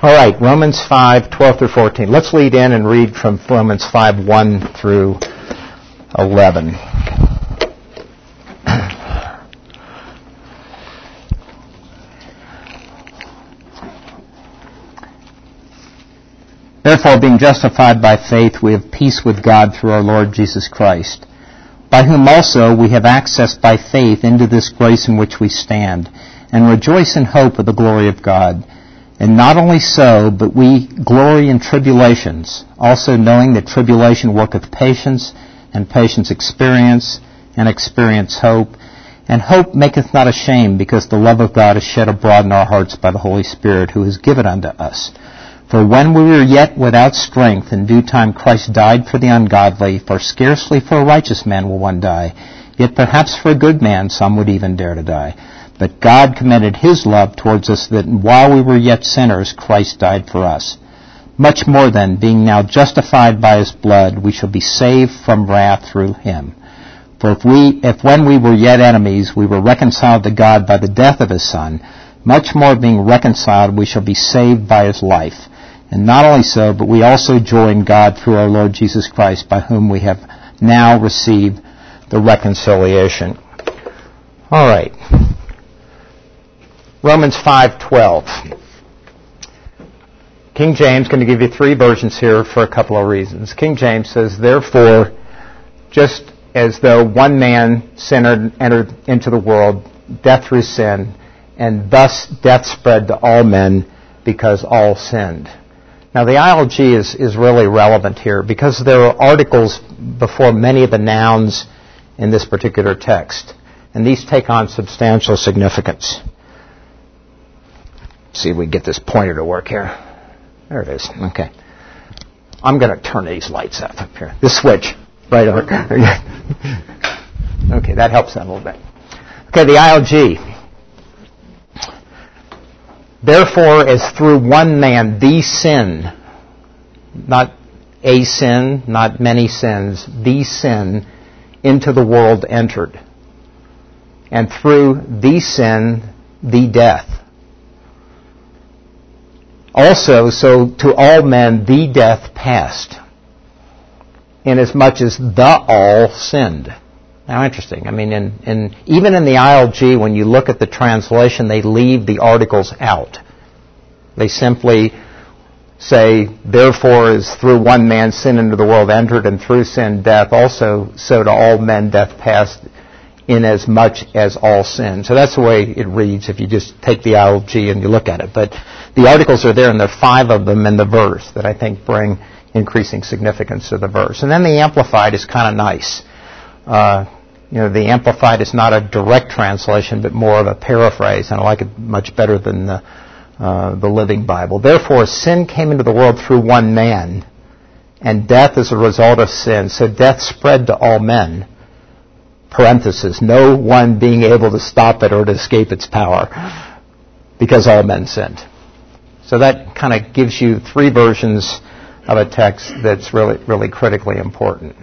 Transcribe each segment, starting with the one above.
All right, Romans 5:12 through 14. Let's lead in and read from Romans 5:1 through 11. Therefore, being justified by faith, we have peace with God through our Lord Jesus Christ, by whom also we have access by faith into this grace in which we stand, and rejoice in hope of the glory of God. And not only so, but we glory in tribulations, also knowing that tribulation worketh patience, and patience experience, and experience hope. And hope maketh not ashamed, because the love of God is shed abroad in our hearts by the Holy Spirit, who is given unto us. For when we were yet without strength, in due time Christ died for the ungodly, for scarcely for a righteous man will one die, yet perhaps for a good man some would even dare to die. But God commended His love towards us, that while we were yet sinners, Christ died for us. Much more then, being now justified by His blood, we shall be saved from wrath through Him. For if when we were yet enemies, we were reconciled to God by the death of His Son, much more being reconciled, we shall be saved by His life. And not only so, but we also joy in God through our Lord Jesus Christ, by whom we have now received the reconciliation. All right. Romans 5:12. King James, going to give you three versions here for a couple of reasons. King James says, therefore, just as though one man sinner entered into the world, death through sin, and thus death spread to all men because all sinned. Now the ILG is really relevant here because there are articles before many of the nouns in this particular text, and these take on substantial significance. See if we get this pointer to work here. There it is. Okay. I'm going to turn these lights up here. This switch right over. Okay, that helps out a little bit. Okay, the ILG. Therefore, as through one man, the sin, not a sin, not many sins, the sin into the world entered. And through the sin, the death. Also, so to all men, the death passed, inasmuch as the all sinned. Now, interesting. I mean, even in the ILG, when you look at the translation, they leave the articles out. They simply say, therefore, as through one man sin into the world entered, and through sin death, also so to all men death passed, inasmuch as all sin. So that's the way it reads if you just take the ILG and you look at it. But the articles are there, and there are 5 of them in the verse that I think bring increasing significance to the verse. And then the Amplified is kind of nice. The Amplified is not a direct translation, but more of a paraphrase, and I like it much better than the Living Bible. Therefore, sin came into the world through one man, and death is a result of sin. So death spread to all men. Parenthesis, no one being able to stop it or to escape its power, because all men sinned. So that kind of gives you 3 versions of a text that's really, really critically important.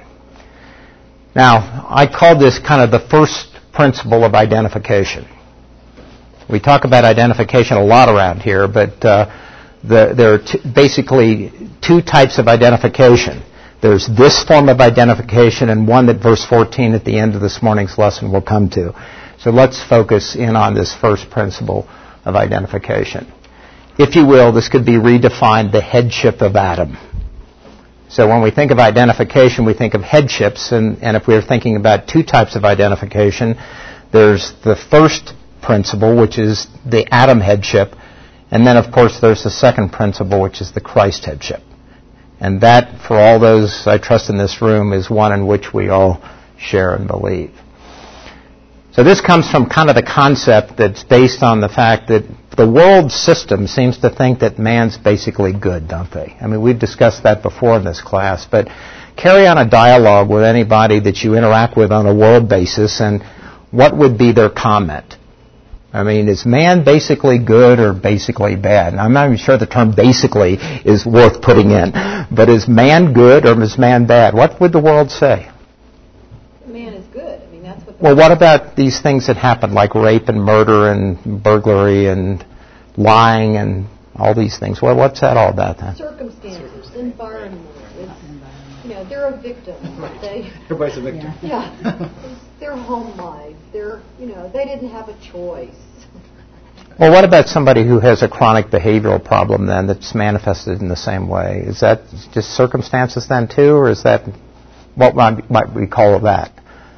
Now, I call this kind of the first principle of identification. We talk about identification a lot around here, but there are basically 2 types of identification. There's this form of identification and one that verse 14 at the end of this morning's lesson will come to. So let's focus in on this first principle of identification. If you will, this could be redefined the headship of Adam. So when we think of identification, we think of headships, and if we're thinking about 2 types of identification, there's the first principle, which is the Adam headship, and then, of course, there's the second principle, which is the Christ headship. And that, for all those I trust in this room, is one in which we all share and believe. So this comes from kind of the concept that's based on the fact that the world system seems to think that man's basically good, don't they? I mean, we've discussed that before in this class, but carry on a dialogue with anybody that you interact with on a world basis, and what would be their comment? I mean, is man basically good or basically bad? And I'm not even sure the term basically is worth putting in, but is man good or is man bad? What would the world say? Man is good. I mean, that's what. Well, what about these things that happen, like rape and murder and burglary and lying and all these things. Well, what's that all about then? Circumstances, environment. They're a victim. Everybody's a victim. Yeah. Their home life. They didn't have a choice. Well, what about somebody who has a chronic behavioral problem then that's manifested in the same way? Is that just circumstances then too, or is that, what might we call that?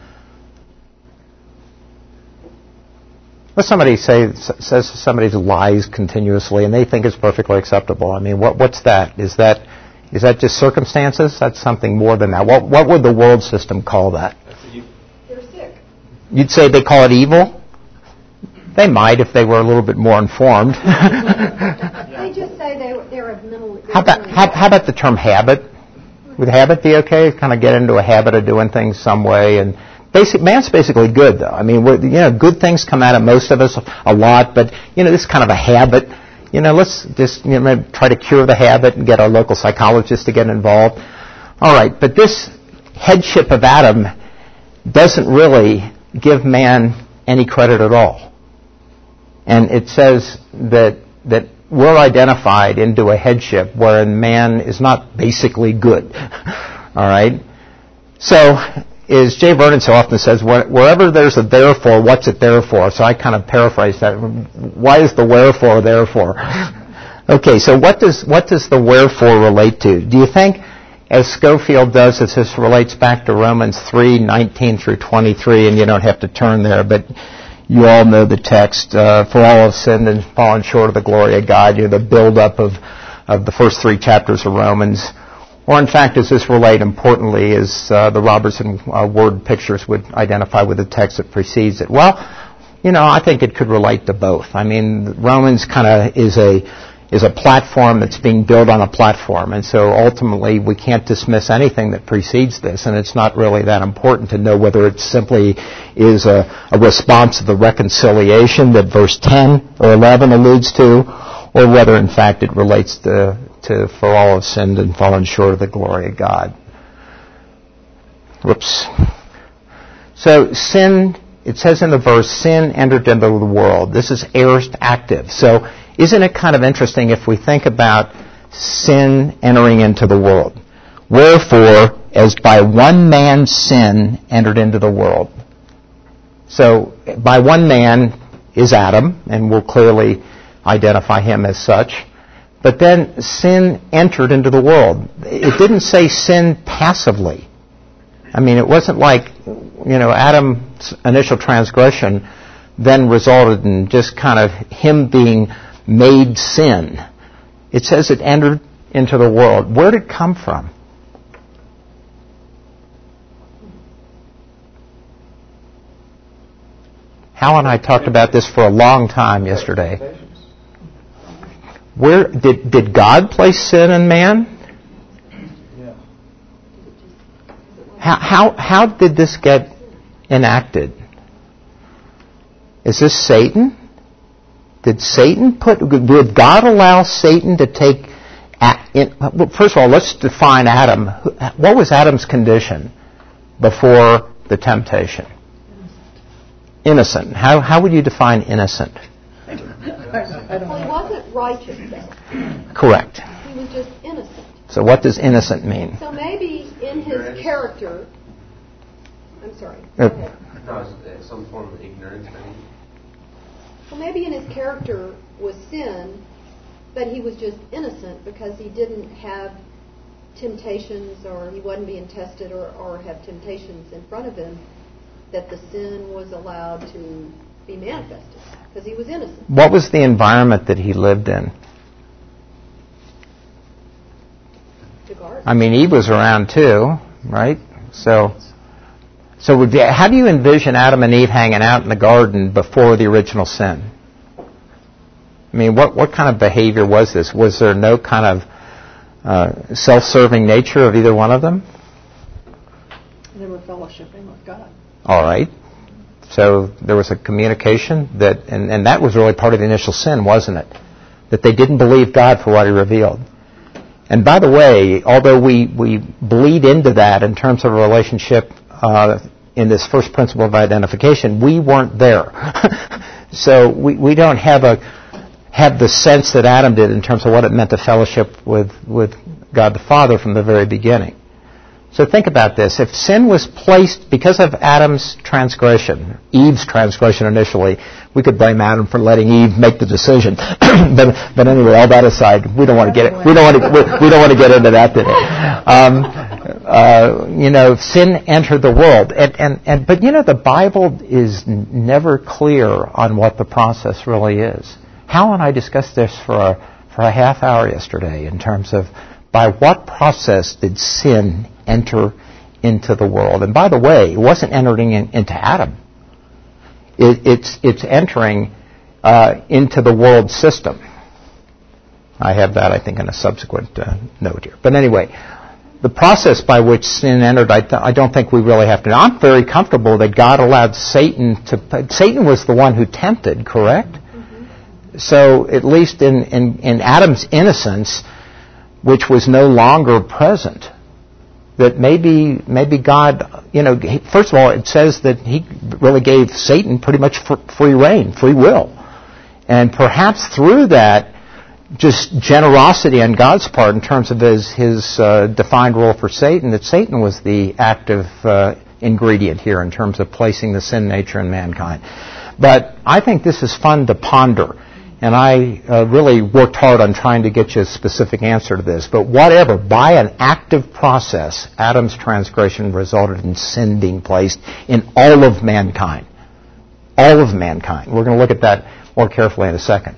What somebody says somebody lies continuously and they think it's perfectly acceptable. I mean, what's that? Is that just circumstances? That's something more than that. What would the world system call that? They're sick. You'd say they call it evil? They might if they were a little bit more informed. They just say they're a mental. How about the term habit? Would habit be okay? Kind of get into a habit of doing things some way, and man's basically good though. I mean, good things come out of most of us a lot, but this is kind of a habit. Let's just try to cure the habit and get our local psychologist to get involved. All right, but this headship of Adam doesn't really give man any credit at all. And it says that we're identified into a headship wherein man is not basically good. All right? So, as Jay Vernon so often says, wherever there's a therefore, what's it there for? So I kind of paraphrase that. Why is the wherefore there for? Okay, so what does the wherefore relate to? Do you think, as Schofield does, as this relates back to Romans 3:19 through 23, and you don't have to turn there, but you all know the text, for all have sinned and fallen short of the glory of God, the build-up of the first 3 chapters of Romans. Or in fact, does this relate importantly, as the Robertson word pictures would identify with the text that precedes it? Well, I think it could relate to both. I mean, Romans kind of is a platform that's being built on a platform, and so ultimately we can't dismiss anything that precedes this, and it's not really that important to know whether it simply is a response to the reconciliation that verse 10 or 11 alludes to, or whether in fact it relates to for all have sinned and fallen short of the glory of God. Whoops. So sin, it says in the verse, sin entered into the world. This is aorist active. So isn't it kind of interesting if we think about sin entering into the world? Wherefore, as by one man's sin entered into the world. So, by one man is Adam, and we'll clearly identify him as such. But then sin entered into the world. It didn't say sin passively. I mean, it wasn't like, Adam's initial transgression then resulted in just kind of him being made sin. It says it entered into the world. Where did it come from? Hal and I talked about this for a long time yesterday. Where did God place sin in man? Yeah. How did this get enacted? Is this Satan? Did God allow Satan to take... Well, first of all, let's define Adam. What was Adam's condition before the temptation? Innocent. How would you define innocent? Well, he wasn't righteous, though. Correct. He was just innocent. So what does innocent mean? So maybe in his character... I'm sorry. Go ahead. No, it's some form of ignorance, maybe. Well, maybe in his character was sin, but he was just innocent because he didn't have temptations, or he wasn't being tested or have temptations in front of him, that the sin was allowed to be manifested because he was innocent. What was the environment that he lived in? The garden. I mean, Eve was around too, right? So how do you envision Adam and Eve hanging out in the garden before the original sin? I mean, what kind of behavior was this? Was there no kind of self-serving nature of either one of them? They were fellowshipping with God. All right. So there was a communication and that was really part of the initial sin, wasn't it? That they didn't believe God for what He revealed. And by the way, although we bleed into that in terms of a relationship in this first principle of identification, we weren't there. So we don't have have the sense that Adam did in terms of what it meant to fellowship with God the Father from the very beginning. So think about this. If sin was placed because of Adam's transgression, Eve's transgression initially, we could blame Adam for letting Eve make the decision. but anyway, all that aside, we don't want to get into that today. Sin entered the world, but the Bible is never clear on what the process really is. Hal and I discussed this for a half hour yesterday in terms of by what process did sin enter into the world. And by the way, it wasn't entering into Adam. It's entering into the world system. I have that, I think, in a subsequent note here. But anyway, the process by which sin entered, I don't think we really have to know. I'm very comfortable that God allowed Satan Satan was the one who tempted, correct? Mm-hmm. So at least in Adam's innocence, which was no longer present, that maybe God, first of all, it says that he really gave Satan pretty much free reign, free will. And perhaps through that, just generosity on God's part in terms of his defined role for Satan, that Satan was the active ingredient here in terms of placing the sin nature in mankind. But I think this is fun to ponder. And I really worked hard on trying to get you a specific answer to this. But whatever, by an active process, Adam's transgression resulted in sin being placed in all of mankind. All of mankind. We're going to look at that more carefully in a second.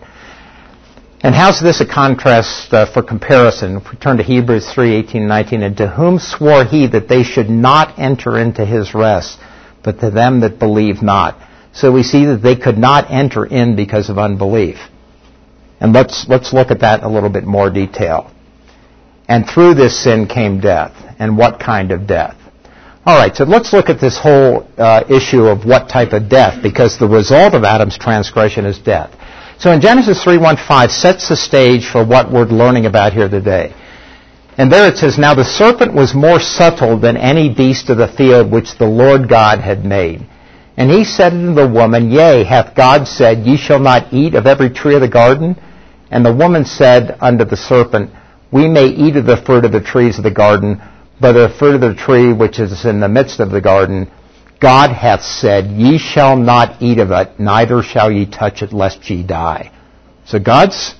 And how's this a contrast for comparison? If we turn to Hebrews 3:18-19, and to whom swore he that they should not enter into his rest, but to them that believe not. So we see that they could not enter in because of unbelief. And let's look at that in a little bit more detail. And through this sin came death. And what kind of death? All right, so let's look at this whole issue of what type of death, because the result of Adam's transgression is death. So in Genesis 3:1-5 sets the stage for what we're learning about here today. And there it says, Now the serpent was more subtle than any beast of the field which the Lord God had made. And he said unto the woman, Yea, hath God said, Ye shall not eat of every tree of the garden? And the woman said unto the serpent, We may eat of the fruit of the trees of the garden, but of the fruit of the tree which is in the midst of the garden, God hath said, Ye shall not eat of it, neither shall ye touch it, lest ye die. So God's,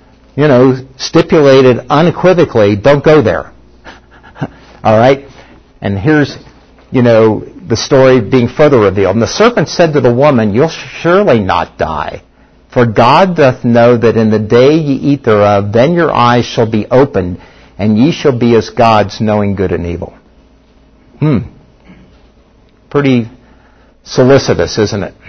stipulated unequivocally, don't go there. All right? And here's, the story being further revealed. And the serpent said to the woman, You'll surely not die. For God doth know that in the day ye eat thereof, then your eyes shall be opened, and ye shall be as gods, knowing good and evil. Pretty solicitous, isn't it?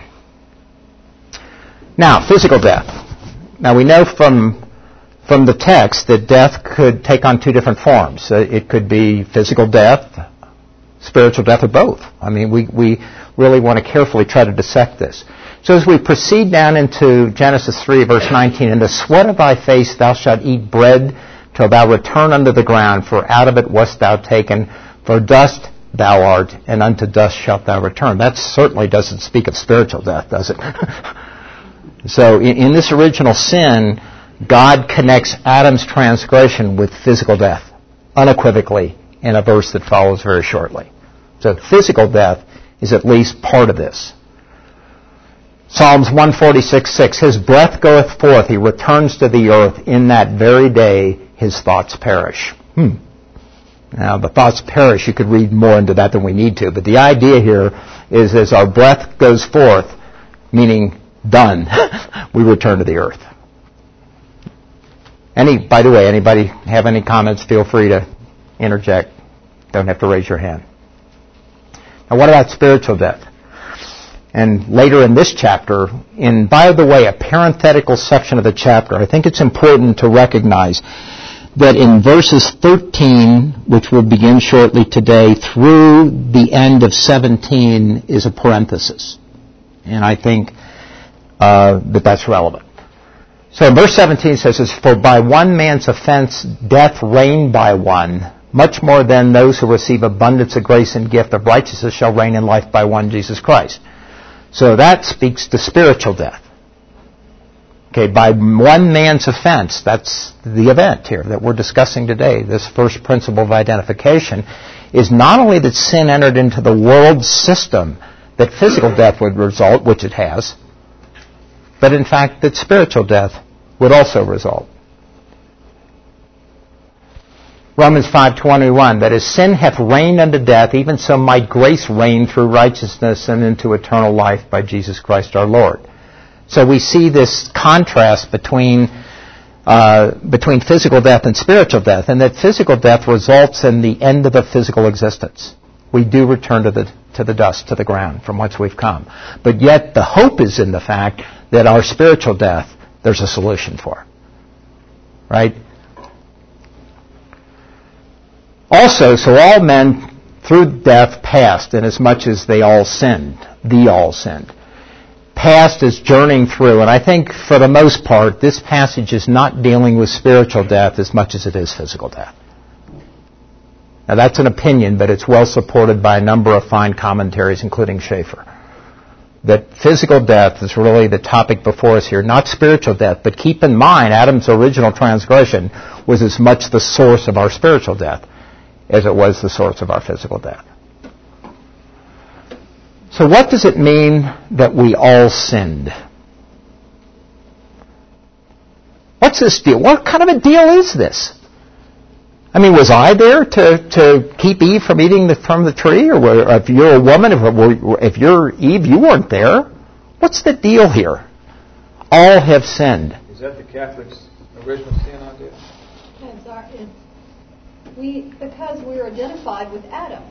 Now, physical death. Now, we know from the text that death could take on two different forms. It could be physical death, spiritual death, or both. I mean, we really want to carefully try to dissect this. So as we proceed down into Genesis 3, verse 19, In the sweat of thy face thou shalt eat bread till thou return unto the ground, for out of it wast thou taken, for dust thou art, and unto dust shalt thou return. That certainly doesn't speak of spiritual death, does it? So in this original sin, God connects Adam's transgression with physical death, unequivocally, in a verse that follows very shortly. So physical death is at least part of this. Psalms 146:6, His breath goeth forth, he returns to the earth, in that very day his thoughts perish. Now, the thoughts perish, you could read more into that than we need to, but the idea here is as our breath goes forth, meaning done, we return to the earth. By the way, anybody have any comments, feel free to interject. Don't have to raise your hand. Now, what about spiritual death? And later in this chapter, by the way, a parenthetical section of the chapter, I think it's important to recognize that in verses 13, which will begin shortly today, through the end of 17 is a parenthesis. And I think that's relevant. So in verse 17 it says, For by one man's offense death reigned by one, much more than those who receive abundance of grace and gift of righteousness shall reign in life by one, Jesus Christ. So that speaks to spiritual death. Okay, by one man's offense, that's the event here that we're discussing today, this first principle of identification, is not only that sin entered into the world system, that physical death would result, which it has, but in fact that spiritual death would also result. Romans 5:21, that as sin hath reigned unto death, even so might grace reign through righteousness and into eternal life by Jesus Christ our Lord. So we see this contrast between physical death and spiritual death, and that physical death results in the end of the physical existence. We do return to the dust, to the ground from whence we've come. But yet the hope is in the fact that our spiritual death, there's a solution for. Right? Also, so all men through death passed, inasmuch as they all sinned. Past is journeying through, and I think for the most part, this passage is not dealing with spiritual death as much as it is physical death. Now that's an opinion, but it's well supported by a number of fine commentaries, including Schaeffer. That physical death is really the topic before us here, not spiritual death, but keep in mind, Adam's original transgression was as much the source of our spiritual death as it was the source of our physical death. So what does it mean that we all sinned? What's this deal? What kind of a deal is this? I mean, was I there to keep Eve from eating from the tree? Or if you're a woman, if you're Eve, you weren't there. What's the deal here? All have sinned. Is that the Catholics' original sin idea? Because we're identified with Adam.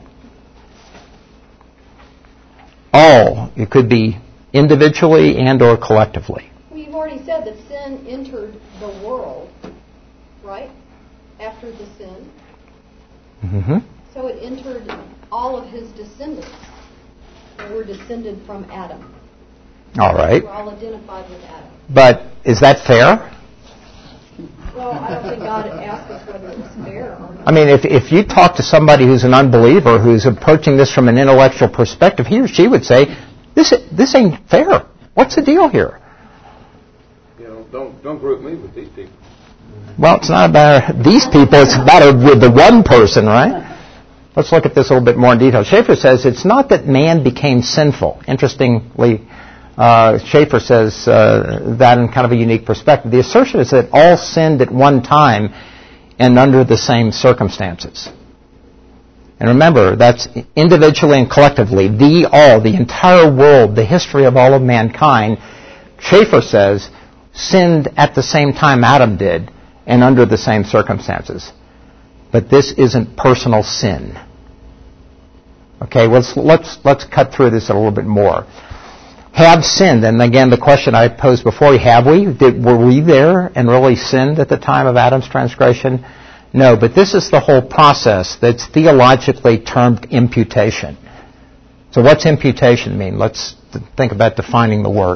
All. It could be individually and or collectively. Well, you've already said that sin entered the world, right? After the sin. Mm-hmm. So it entered all of his descendants. We're descended from Adam. All right. We're all identified with Adam. But is that fair? Well, I don't think God asked us whether it was fair or not. I mean, if you talk to somebody who's an unbeliever who's approaching this from an intellectual perspective, he or she would say, this ain't fair. What's the deal here? You know, don't group me with these people. Well, it's not about these people, it's about with the one person, right? Let's look at this a little bit more in detail. Schaeffer says it's not that man became sinful. Interestingly, Schaeffer says that in kind of a unique perspective. The assertion is that all sinned at one time and under the same circumstances. And remember, that's individually and collectively, the entire world, the history of all of mankind, Schaeffer says, sinned at the same time Adam did and under the same circumstances. But this isn't personal sin. Okay, let's cut through this a little bit more. Have sinned, and again the question I posed before, have we? Were we there and really sinned at the time of Adam's transgression? No, but this is the whole process that's theologically termed imputation. So what's imputation mean? Let's think about defining the word.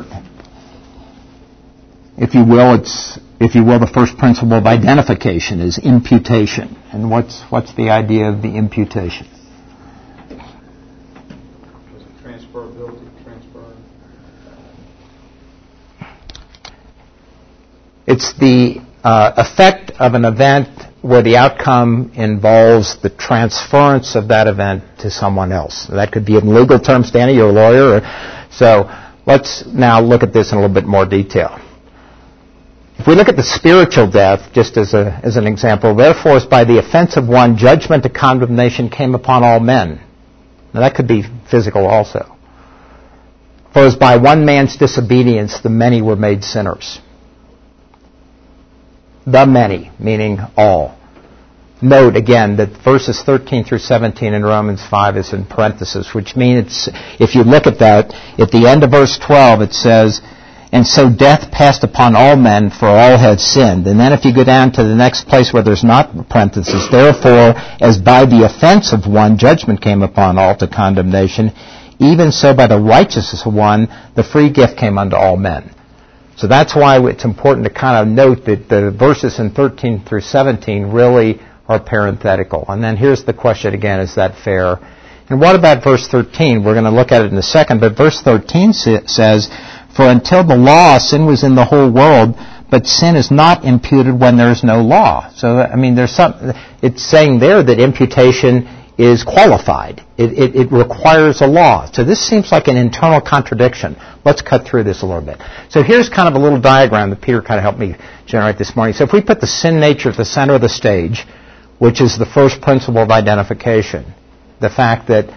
If you will, the first principle of identification is imputation. And what's the idea of the imputation? Transferability, It's the effect of an event where the outcome involves the transference of that event to someone else. That could be in legal terms, Danny, you're a lawyer. So let's now look at this in a little bit more detail. If we look at the spiritual death, just as an example, therefore, as by the offense of one, judgment to condemnation came upon all men. Now that could be physical also. For as by one man's disobedience, the many were made sinners. The many, meaning all. Note again that verses 13 through 17 in Romans 5 is in parentheses, which means if you look at that, at the end of verse 12 it says, and so death passed upon all men, for all had sinned. And then if you go down to the next place where there's not parentheses, therefore, as by the offense of one, judgment came upon all to condemnation, even so by the righteousness of one, the free gift came unto all men. So that's why it's important to kind of note that the verses in 13 through 17 really are parenthetical. And then here's the question again, is that fair? And what about verse 13? We're going to look at it in a second, but verse 13 says, For until the law, sin was in the whole world, but sin is not imputed when there is no law. So, I mean, it's saying there that imputation is qualified. It requires a law. So this seems like an internal contradiction. Let's cut through this a little bit. So here's kind of a little diagram that Peter kind of helped me generate this morning. So if we put the sin nature at the center of the stage, which is the first principle of identification, the fact that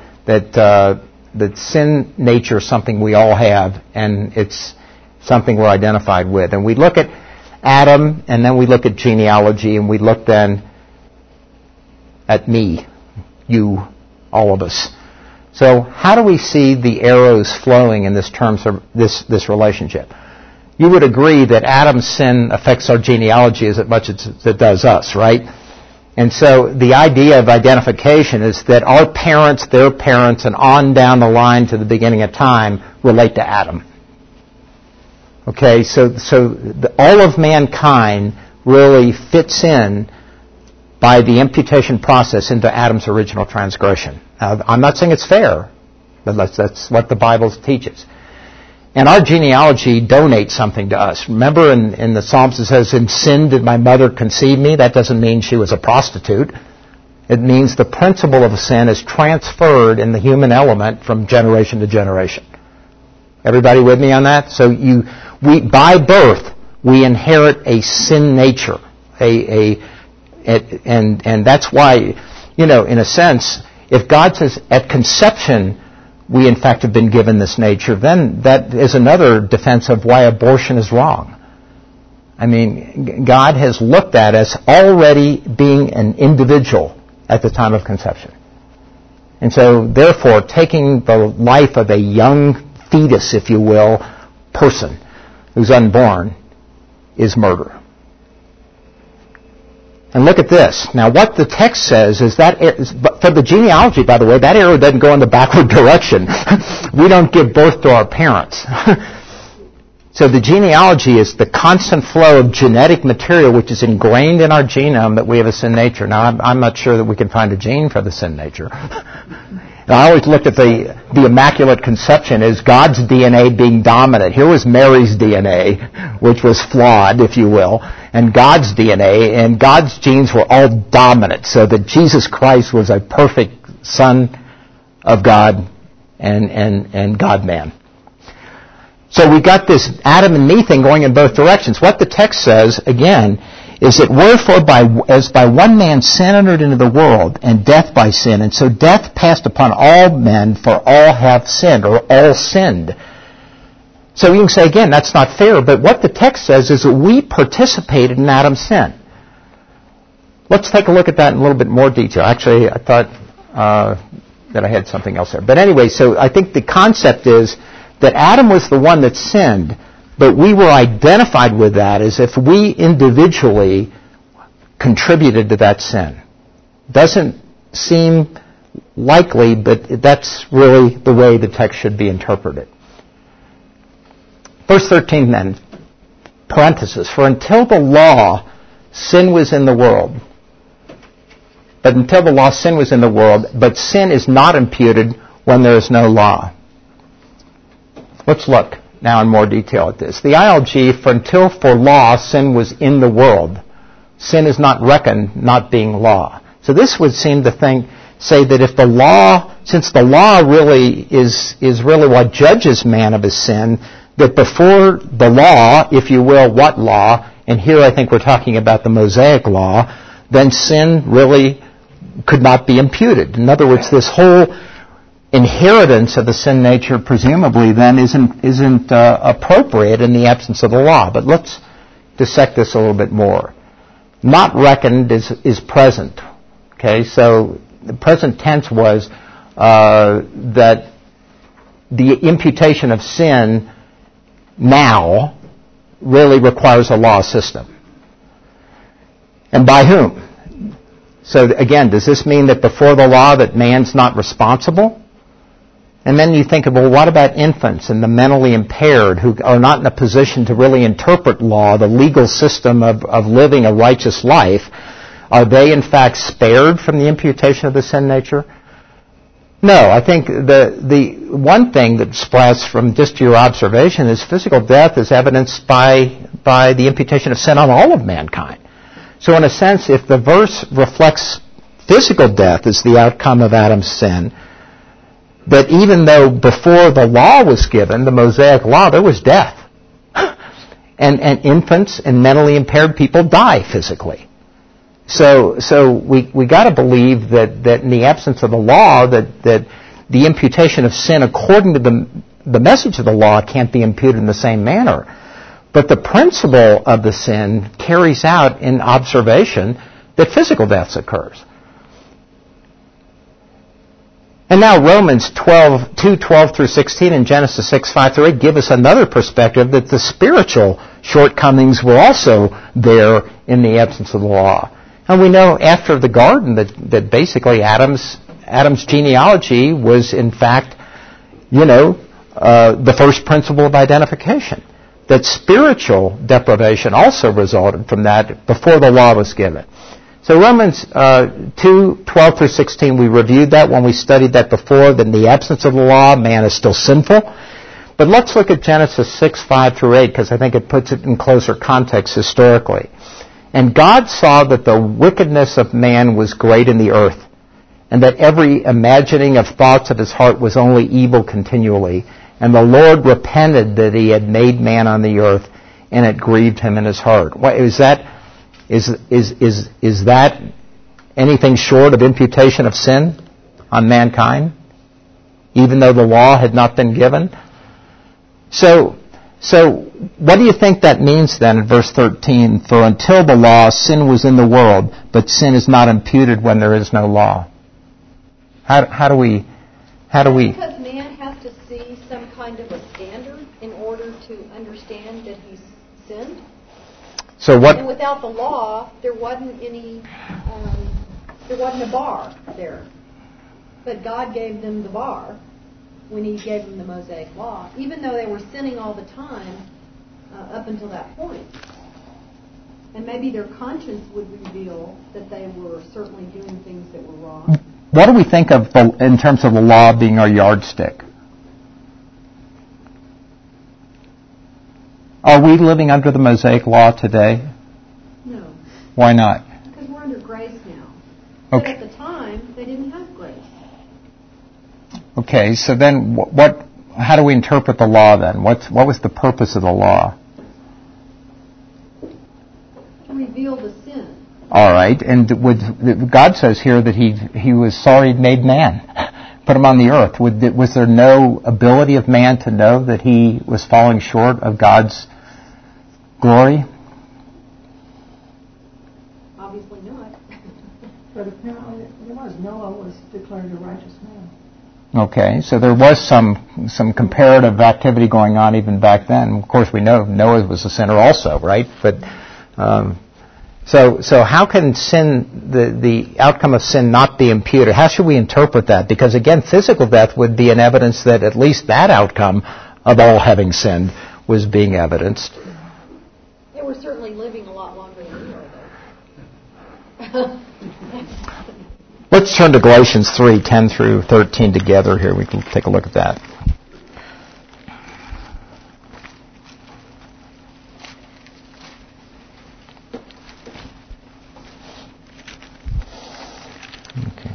sin nature is something we all have, and it's something we're identified with. And we look at Adam, and then we look at genealogy, and we look then at me, you, all of us. So how do we see the arrows flowing in this terms of this relationship? You would agree that Adam's sin affects our genealogy as much as it does us, right? And so the idea of identification is that our parents, their parents, and on down the line to the beginning of time relate to Adam. Okay, so all of mankind really fits in by the imputation process into Adam's original transgression. Now, I'm not saying it's fair, but that's what the Bible teaches. And our genealogy donates something to us. Remember in the Psalms it says, "In sin did my mother conceive me." That doesn't mean she was a prostitute. It means the principle of sin is transferred in the human element from generation to generation. Everybody with me on that? So by birth, we inherit a sin nature. And that's why, in a sense, if God says at conception, we in fact have been given this nature, then that is another defense of why abortion is wrong. I mean, God has looked at us already being an individual at the time of conception. And so, therefore, taking the life of a young fetus, if you will, person who's unborn is murder. And look at this. Now, what the text says is that, for the genealogy, by the way, that arrow doesn't go in the backward direction. We don't give birth to our parents. So the genealogy is the constant flow of genetic material which is ingrained in our genome that we have a sin nature. Now, I'm not sure that we can find a gene for the sin nature. And I always looked at the Immaculate Conception as God's DNA being dominant. Here was Mary's DNA, which was flawed, if you will, and God's DNA, and God's genes were all dominant, so that Jesus Christ was a perfect Son of God and God-man. So we got this Adam and me thing going in both directions. What the text says, again, is that wherefore as by one man sin entered into the world, and death by sin, and so death passed upon all men, for all have sinned, or all sinned. So you can say, again, that's not fair, but what the text says is that we participated in Adam's sin. Let's take a look at that in a little bit more detail. Actually, I thought that I had something else there. But anyway, so I think the concept is that Adam was the one that sinned, but we were identified with that as if we individually contributed to that sin. Doesn't seem likely, but that's really the way the text should be interpreted. Verse 13 then, parenthesis, for until the law, sin was in the world. But until the law, sin was in the world, but sin is not imputed when there is no law. Let's look now in more detail at this. The ILG, for law, sin was in the world. Sin is not reckoned not being law. So this would seem to say that if the law, since the law really is really what judges man of his sin, that before the law, if you will, what law, and here I think we're talking about the Mosaic law, then sin really could not be imputed. In other words, this whole inheritance of the sin nature presumably then isn't appropriate in the absence of the law. But let's dissect this a little bit more. Not reckoned is present. Okay, so the present tense was that the imputation of sin now really requires a law system. And by whom? So again, does this mean that before the law that man's not responsible? And then you think of, well, what about infants and the mentally impaired who are not in a position to really interpret law, the legal system of living a righteous life? Are they in fact spared from the imputation of the sin nature? No, I think the one thing that sprouts from just your observation is physical death is evidenced by the imputation of sin on all of mankind. So in a sense, if the verse reflects physical death as the outcome of Adam's sin, that even though before the law was given, the Mosaic law, there was death. And infants and mentally impaired people die physically. So we got to believe that in the absence of the law, that the imputation of sin according to the message of the law can't be imputed in the same manner. But the principle of the sin carries out in observation that physical death occurs. And now Romans 2:12 through 16 and Genesis 6:5 through 8 give us another perspective that the spiritual shortcomings were also there in the absence of the law. And we know after the garden that basically Adam's genealogy was in fact, the first principle of identification. That spiritual deprivation also resulted from that before the law was given. So Romans 2:12 through 16, we reviewed that when we studied that before, that in the absence of the law, man is still sinful. But let's look at Genesis 6:5 through 8, because I think it puts it in closer context historically. And God saw that the wickedness of man was great in the earth, and that every imagining of thoughts of his heart was only evil continually. And the Lord repented that he had made man on the earth, and it grieved him in his heart. Is that anything short of imputation of sin on mankind, even though the law had not been given? So what do you think that means then in verse 13? For until the law, sin was in the world, but sin is not imputed when there is no law. How do we? Because man has to see some kind of a standard in order to understand that he's sinned. So what? And without the law, there wasn't any. There wasn't a bar there. But God gave them the bar when he gave them the Mosaic law, even though they were sinning all the time up until that point. And maybe their conscience would reveal that they were certainly doing things that were wrong. What do we think of in terms of the law being our yardstick? Are we living under the Mosaic law today? No. Why not? Because we're under grace now. Okay. But at the time, they didn't have grace. Okay, so then how do we interpret the law then? What was the purpose of the law? To reveal the sin. All right, and God says here that he was sorry he'd made man, put him on the earth. Was there no ability of man to know that he was falling short of God's glory? Obviously not. But apparently there was. Noah was declared a righteous man. Okay, so there was some comparative activity going on even back then. Of course, we know Noah was a sinner also, right? But so how can sin, the outcome of sin, not be imputed? How should we interpret that? Because again, physical death would be an evidence that at least that outcome of all having sinned was being evidenced. They were certainly living a lot longer than we are, though. Let's turn to Galatians 3:10 through 13 together here. We can take a look at that. Okay.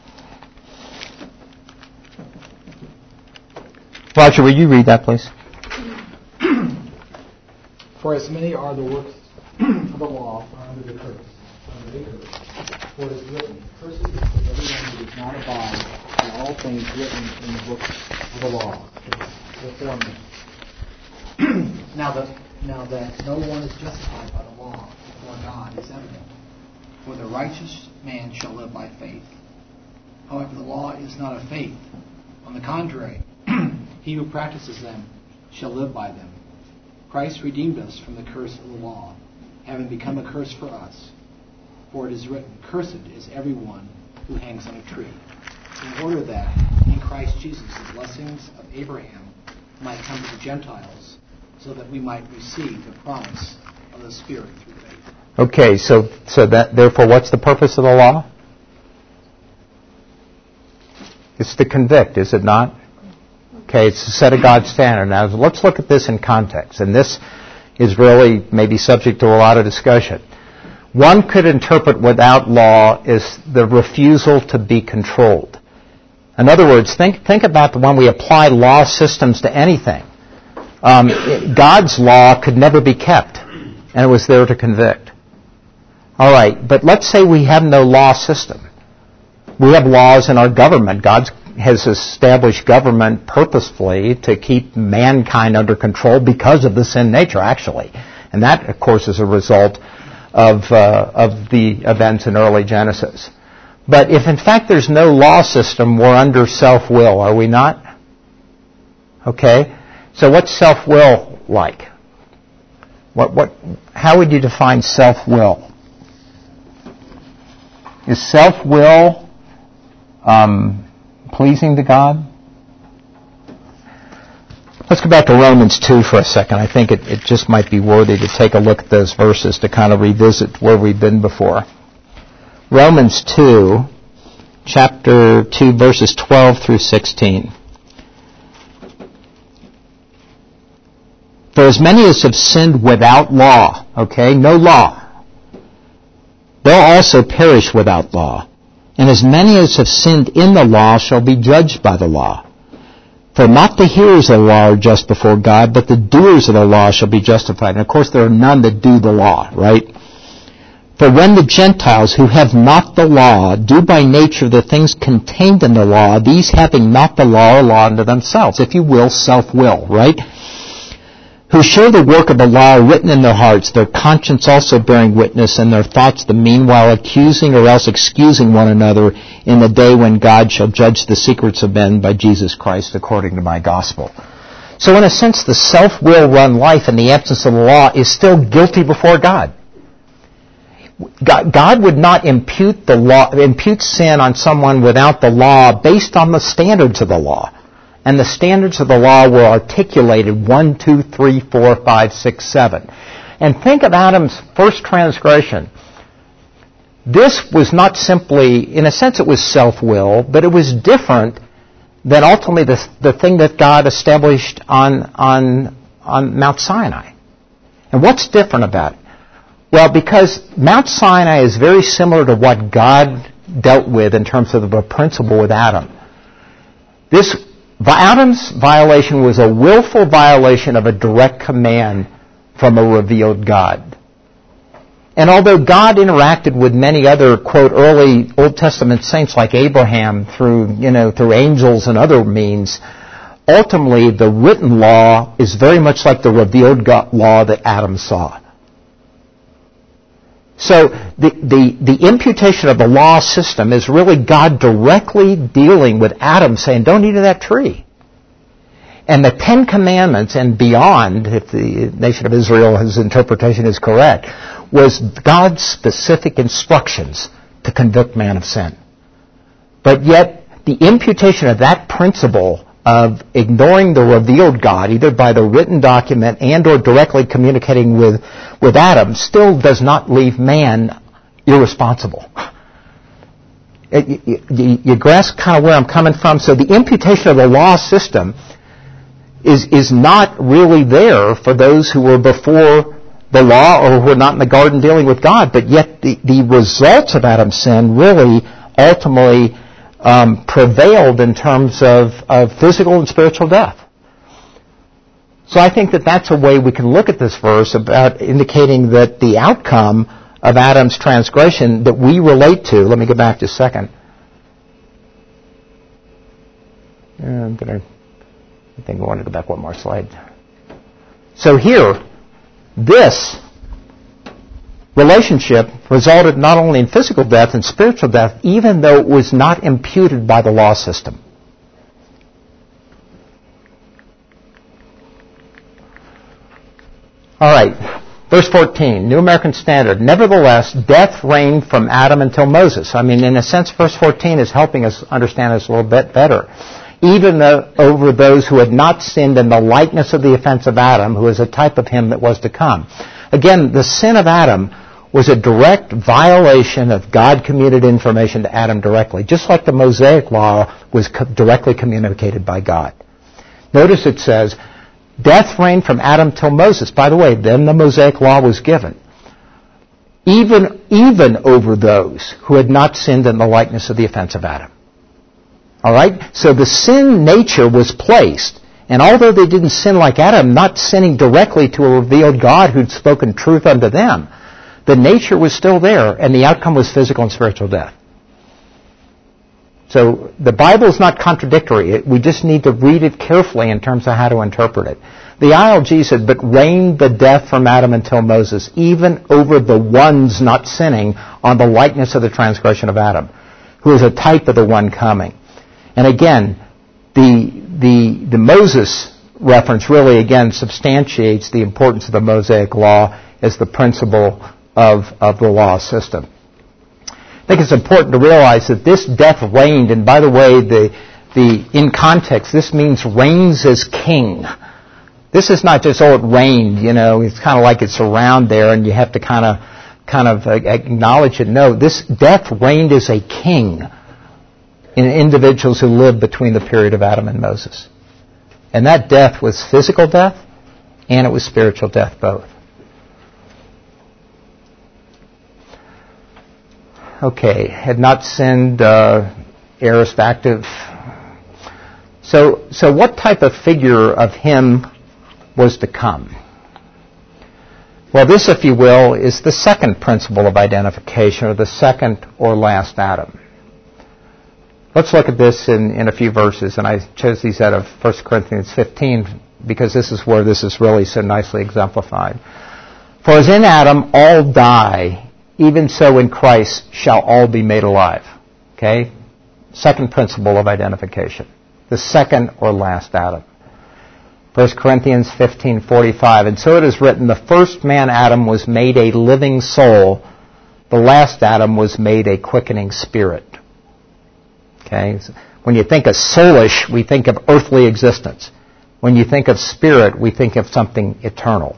Roger, will you read that, please? For as many are the works of the law are under the curse. For it is written, "Cursed is everyone who does not abide by all things written in the book of the law." Before me. Now that no one is justified by the law before God is evident. For the righteous man shall live by faith. However, the law is not of faith. On the contrary, he who practices them shall live by them. Christ redeemed us from the curse of the law, having become a curse for us. For it is written, "Cursed is everyone who hangs on a tree," in order that in Christ Jesus the blessings of Abraham might come to the Gentiles, so that we might receive the promise of the Spirit through faith. Okay, so that therefore, what's the purpose of the law? It's to convict, is it not? Okay, it's to set a God's standard. Now, let's look at this in context. And this is really maybe subject to a lot of discussion. One could interpret without law as the refusal to be controlled. In other words, think about when we apply law systems to anything. God's law could never be kept, and it was there to convict. All right, but let's say we have no law system. We have laws in our government. God has established government purposefully to keep mankind under control because of the sin nature, actually. And that, of course, is a result of the events in early Genesis. But if, in fact, there's no law system, we're under self-will, are we not? Okay? So what's self-will like? How would you define self-will? Is self-will pleasing to God? Let's go back to Romans 2 for a second. I think it just might be worthy to take a look at those verses to kind of revisit where we've been before. Romans 2, chapter 2, verses 12 through 16. For as many as have sinned without law, okay, no law, they'll also perish without law. And as many as have sinned in the law shall be judged by the law. For not the hearers of the law are just before God, but the doers of the law shall be justified. And of course there are none that do the law, right? For when the Gentiles who have not the law do by nature the things contained in the law, these having not the law are law unto themselves, if you will, self-will, right? Who show the work of the law written in their hearts, their conscience also bearing witness, and their thoughts the meanwhile accusing or else excusing one another in the day when God shall judge the secrets of men by Jesus Christ according to my gospel. So in a sense, the self-will run life in the absence of the law is still guilty before God. God would not impute sin on someone without the law based on the standards of the law. And the standards of the law were articulated 1, 2, 3, 4, 5, 6, 7. And think of Adam's first transgression. This was not simply, in a sense it was self-will, but it was different than ultimately the thing that God established on Mount Sinai. And what's different about it? Well, because Mount Sinai is very similar to what God dealt with in terms of a principle with Adam. Adam's violation was a willful violation of a direct command from a revealed God. And although God interacted with many other, quote, early Old Testament saints like Abraham through angels and other means, ultimately the written law is very much like the revealed law that Adam saw. So the imputation of the law system is really God directly dealing with Adam saying, don't eat of that tree. And the Ten Commandments and beyond, if the nation of Israel's interpretation is correct, was God's specific instructions to convict man of sin. But yet the imputation of that principle of ignoring the revealed God, either by the written document and or directly communicating with Adam, still does not leave man irresponsible. You grasp kind of where I'm coming from? So the imputation of the law system is not really there for those who were before the law or who were not in the garden dealing with God, but yet the results of Adam's sin really ultimately prevailed in terms of physical and spiritual death. So I think that that's a way we can look at this verse about indicating that the outcome of Adam's transgression that we relate to, let me go back just a second. I think I want to go back one more slide. So here, this relationship resulted not only in physical death and spiritual death, even though it was not imputed by the law system. All right, verse 14, New American Standard. Nevertheless, death reigned from Adam until Moses. I mean, in a sense, verse 14 is helping us understand this a little bit better. Even over those who had not sinned in the likeness of the offense of Adam, who is a type of him that was to come. Again, the sin of Adam was a direct violation of God communicated information to Adam directly, just like the Mosaic Law was directly communicated by God. Notice it says, death reigned from Adam till Moses. By the way, then the Mosaic Law was given. Even over those who had not sinned in the likeness of the offense of Adam. All right? So the sin nature was placed. And although they didn't sin like Adam, not sinning directly to a revealed God who'd spoken truth unto them, the nature was still there, and the outcome was physical and spiritual death. So the Bible is not contradictory. We just need to read it carefully in terms of how to interpret it. The ILG said, but reigned the death from Adam until Moses, even over the ones not sinning on the likeness of the transgression of Adam, who is a type of the one coming. And again, the Moses reference really, again, substantiates the importance of the Mosaic Law as the principle of the law system. I think it's important to realize that this death reigned, and by the way, in context, this means reigns as king. This is not just, it reigned, it's kind of like it's around there and you have to kind of acknowledge it. No, this death reigned as a king in individuals who lived between the period of Adam and Moses. And that death was physical death and it was spiritual death both. Okay, had not sinned, aorist active. So what type of figure of him was to come? Well, this, if you will, is the second principle of identification, or the second or last Adam. Let's look at this in a few verses, and I chose these out of 1 Corinthians 15 because this is where this is really so nicely exemplified. For as in Adam all die, even so in Christ shall all be made alive. Okay? Second principle of identification. The second or last Adam. 1 Corinthians 15:45. And so it is written, the first man Adam was made a living soul. The last Adam was made a quickening spirit. Okay? When you think of soulish, we think of earthly existence. When you think of spirit, we think of something eternal.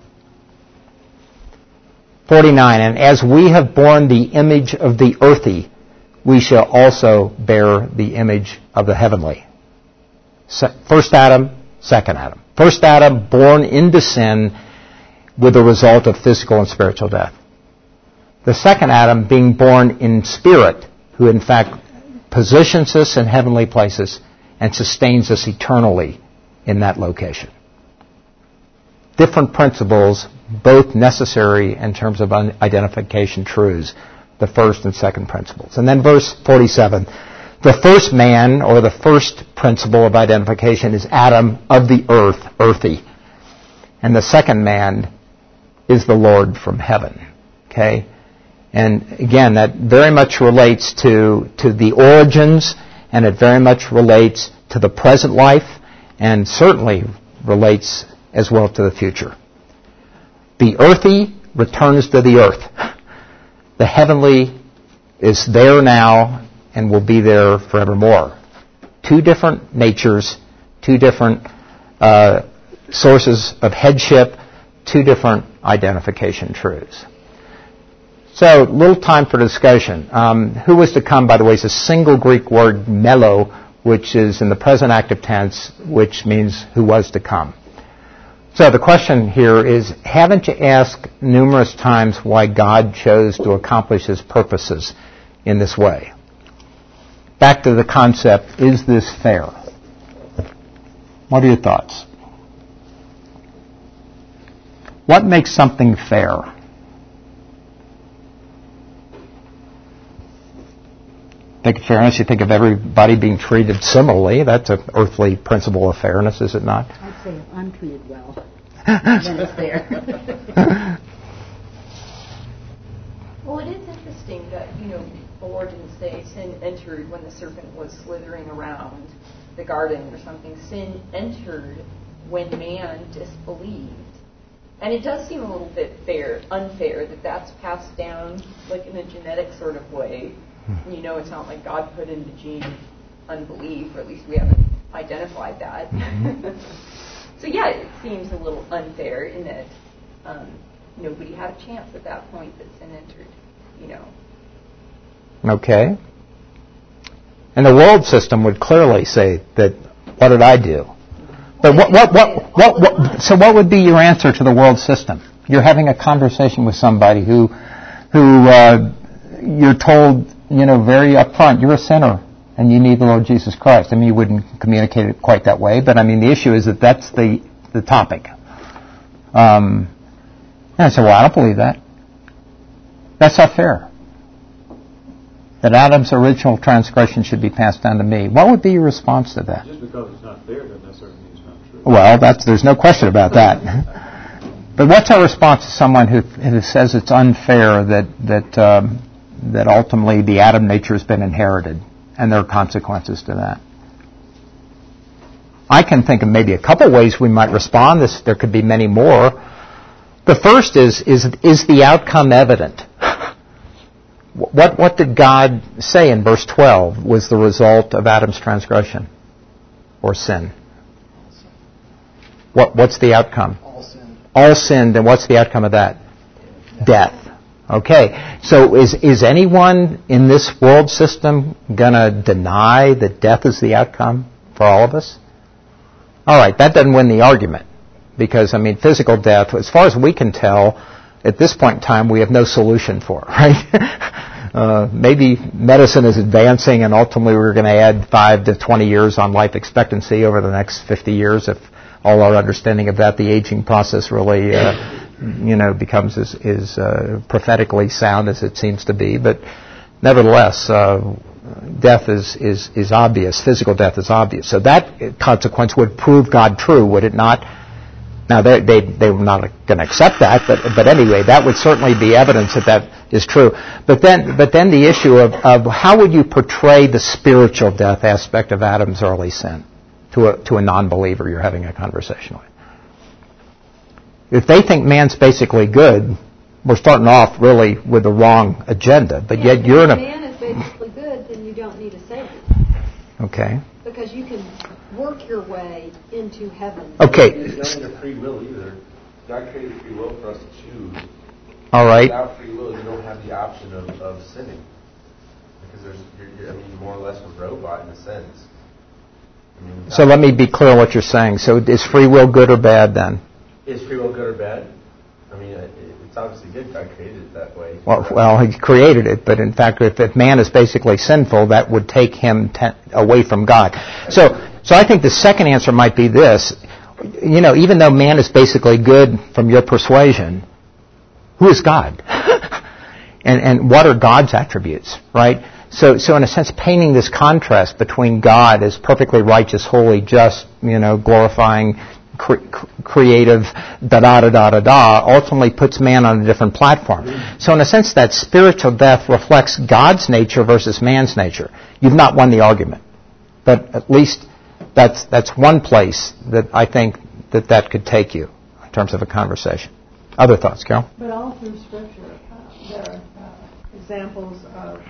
49, and as we have borne the image of the earthy, we shall also bear the image of the heavenly. First Adam, second Adam. First Adam born into sin with the result of physical and spiritual death. The second Adam being born in spirit, who in fact positions us in heavenly places and sustains us eternally in that location. Different principles, both necessary in terms of identification truths, the first and second principles. And then verse 47, the first man, or the first principle of identification, is Adam of the earth, earthy. And the second man is the Lord from heaven. Okay? And again, that very much relates to the origins, and it very much relates to the present life, and certainly relates as well to the future. The earthy returns to the earth. The heavenly is there now and will be there forevermore. Two different natures, two different sources of headship, two different identification truths. So, little time for discussion. Who was to come, by the way, is a single Greek word, melo, which is in the present active tense, which means who was to come. So the question here is, haven't you asked numerous times why God chose to accomplish His purposes in this way? Back to the concept, is this fair? What are your thoughts? What makes something fair? Think of fairness, you think of everybody being treated similarly. That's an earthly principle of fairness, is it not? I'd say if I'm treated well, then it's fair. Well, it is interesting that, the Lord didn't say sin entered when the serpent was slithering around the garden or something. Sin entered when man disbelieved. And it does seem a little bit unfair that that's passed down like in a genetic sort of way. It's not like God put in the gene unbelief, or at least we haven't identified that. So yeah, it seems a little unfair in that nobody had a chance at that point that sin entered. Okay. And the world system would clearly say that, what did I do? But so what would be your answer to the world system? You're having a conversation with somebody who you're told, very upfront, you're a sinner and you need the Lord Jesus Christ. I mean, you wouldn't communicate it quite that way, but I mean, the issue is that that's the topic. And I said, well, I don't believe that. That's not fair. That Adam's original transgression should be passed down to me. What would be your response to that? Just because it's not fair doesn't necessarily mean it's not true. Well, there's no question about that. But what's our response to someone who says it's unfair that ultimately the Adam nature has been inherited and there are consequences to that? I can think of maybe a couple ways we might respond. There could be many more. The first is the outcome evident? What did God say in verse 12 was the result of Adam's transgression or sin? What's the outcome? All sinned, and what's the outcome of that? Death. Okay, so is anyone in this world system going to deny that death is the outcome for all of us? All right, that doesn't win the argument. Because, I mean, physical death, as far as we can tell, at this point in time, we have no solution for, right? Maybe medicine is advancing and ultimately we're going to add 5 to 20 years on life expectancy over the next 50 years if all our understanding of that, the aging process really, becomes as prophetically sound as it seems to be. But nevertheless, death is obvious. Physical death is obvious. So that consequence would prove God true, would it not? Now, they were not going to accept that, but anyway, that would certainly be evidence that is true. But then the issue of how would you portray the spiritual death aspect of Adam's early sin to a non-believer you're having a conversation with? If they think man's basically good, we're starting off really with the wrong agenda. But yet you're in a... If man is basically good, then you don't need a Savior. Okay. Because you can work your way into heaven. Okay. It's not your free will either. God created free will for us to choose. All right. Without free will, you don't have the option of sinning. Because you're more or less a robot in a sense. So let me be clear what you're saying. So is free will good or bad then? Is free will good or bad? I mean, it's obviously good. God created it that way. Well, He created it, but in fact, if man is basically sinful, that would take him away from God. So I think the second answer might be this. Even though man is basically good from your persuasion, who is God? and what are God's attributes, right? So in a sense, painting this contrast between God as perfectly righteous, holy, just, glorifying, creative, ultimately puts man on a different platform. So in a sense, that spiritual death reflects God's nature versus man's nature. You've not won the argument. But at least that's one place that I think that could take you in terms of a conversation. Other thoughts, Carol? But all through Scripture, there are examples of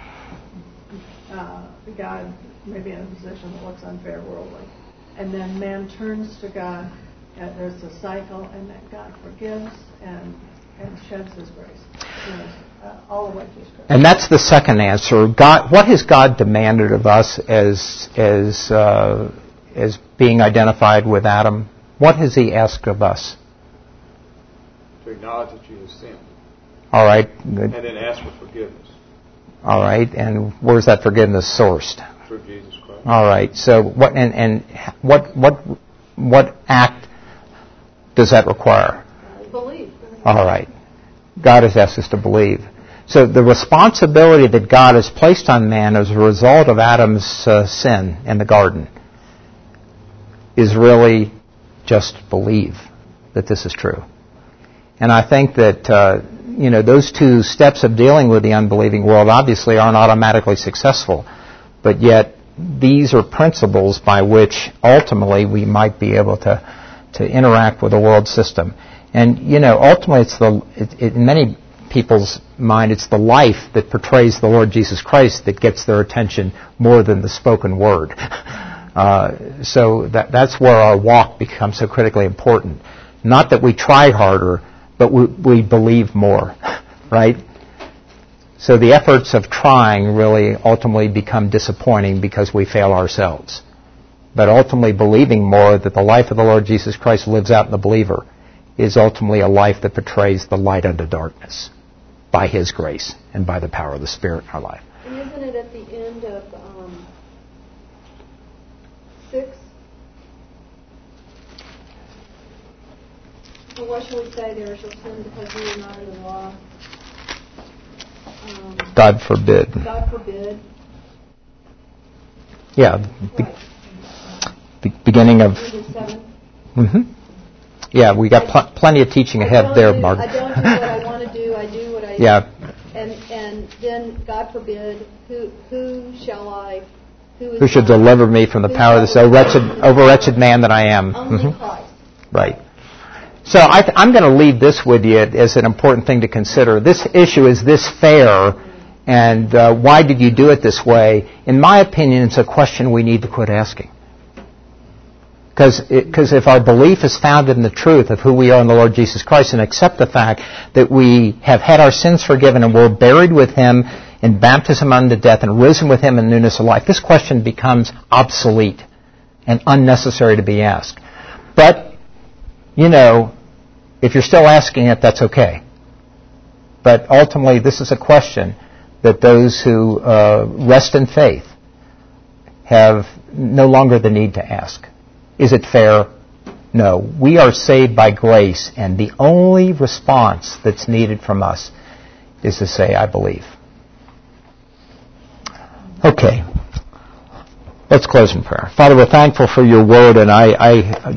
God maybe in a position that looks unfair worldly. And then man turns to God, and there's a cycle, and then God forgives and sheds His grace. All the way through Scripture. And that's the second answer. God, what has God demanded of us as being identified with Adam? What has He asked of us? To acknowledge that you have sinned. All right. And then ask for forgiveness. All right. And where's that forgiveness sourced? Through Jesus Christ. All right. So what act does that require? Believe. All right. God has asked us to believe. So the responsibility that God has placed on man as a result of Adam's sin in the garden is really just believe that this is true. And I think that, those two steps of dealing with the unbelieving world obviously aren't automatically successful. But yet, these are principles by which ultimately we might be able to interact with the world system. And, ultimately in many people's mind, it's the life that portrays the Lord Jesus Christ that gets their attention more than the spoken word. So that's where our walk becomes so critically important. Not that we try harder, but we believe more, right? So the efforts of trying really ultimately become disappointing because we fail ourselves. But ultimately believing more that the life of the Lord Jesus Christ lives out in the believer is ultimately a life that portrays the light unto darkness by His grace and by the power of the Spirit in our life. And isn't it at the end of 6? So what shall we say there? Shall sin because we are not under the law? God forbid. God forbid. Yeah. Beginning of... Mm-hmm. Yeah, we got plenty of teaching ahead there, Margaret. I don't do what I want to do. I do what I do. Yeah. And then, God forbid, who shall I... Who should deliver me from the power of this wretched man that I am? Only Christ. Right. So I'm going to leave this with you as an important thing to consider. This issue, is this fair? And why did you do it this way? In my opinion, it's a question we need to quit asking. Because if our belief is founded in the truth of who we are in the Lord Jesus Christ and accept the fact that we have had our sins forgiven and we're buried with Him in baptism unto death and risen with Him in newness of life, this question becomes obsolete and unnecessary to be asked. But, if you're still asking it, that's okay. But ultimately, this is a question that those who rest in faith have no longer the need to ask. Is it fair? No. We are saved by grace, and the only response that's needed from us is to say, I believe. Okay. Let's close in prayer. Father, we're thankful for your word, and I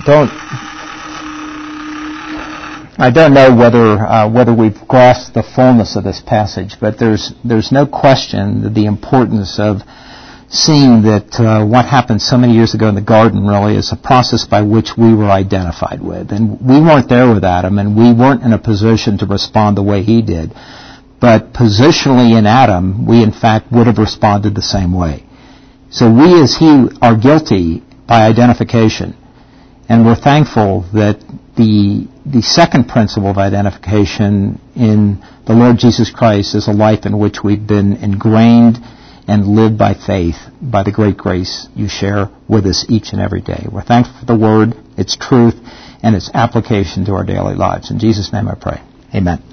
don't know whether we've grasped the fullness of this passage, but there's no question the importance of seeing that what happened so many years ago in the garden really is a process by which we were identified with. And we weren't there with Adam, and we weren't in a position to respond the way he did. But positionally in Adam, we in fact would have responded the same way. So we as he are guilty by identification. And we're thankful that the second principle of identification in the Lord Jesus Christ is a life in which we've been ingrained and live by faith, by the great grace you share with us each and every day. We're thankful for the Word, its truth, and its application to our daily lives. In Jesus' name I pray. Amen.